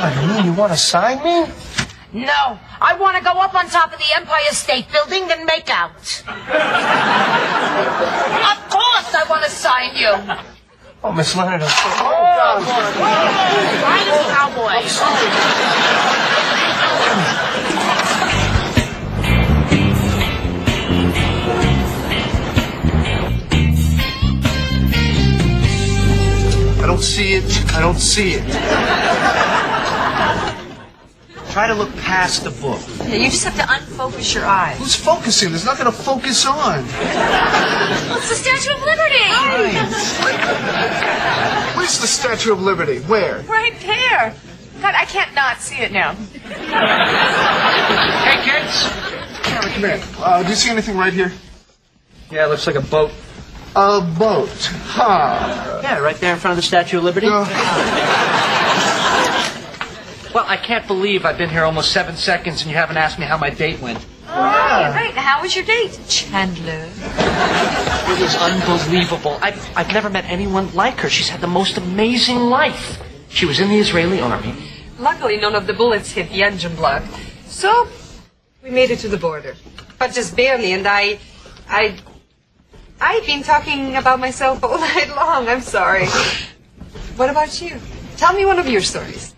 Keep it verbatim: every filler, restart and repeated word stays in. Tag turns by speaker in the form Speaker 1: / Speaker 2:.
Speaker 1: God, you mean you want to sign me?
Speaker 2: No, I want to go up on top of the Empire State Building and make out. Of course I want to sign you.
Speaker 1: Oh, Miss Leonard. I'm so...
Speaker 2: Oh, God. Right as a cowboy.
Speaker 1: I'm sorry. I don't see it. I don't see it. Try to look past the book.
Speaker 3: Yeah, you just have to unfocus your eyes.
Speaker 1: Who's focusing? There's nothing to focus on.
Speaker 3: Well, it's the Statue of Liberty.
Speaker 1: Where's the Statue of Liberty? Where?
Speaker 3: Right there. God, I can't not see it now.
Speaker 1: Hey, kids. Come here. Uh, do you see anything right here?
Speaker 4: Yeah, it looks like a boat.
Speaker 1: A boat. Huh.
Speaker 4: Yeah, right there in front of the Statue of Liberty.
Speaker 1: Uh,
Speaker 4: Well, I can't believe I've been here almost seven seconds and you haven't asked me how my date went.
Speaker 3: Oh, right, right. How was your date, Chandler?
Speaker 4: It was unbelievable. I've, I've never met anyone like her. She's had the most amazing life. She was in the Israeli army.
Speaker 3: Luckily, none of the bullets hit the engine block. So, we made it to the border. But just barely, and I... I... I've been talking about myself all night long. I'm sorry. What about you? Tell me one of your stories.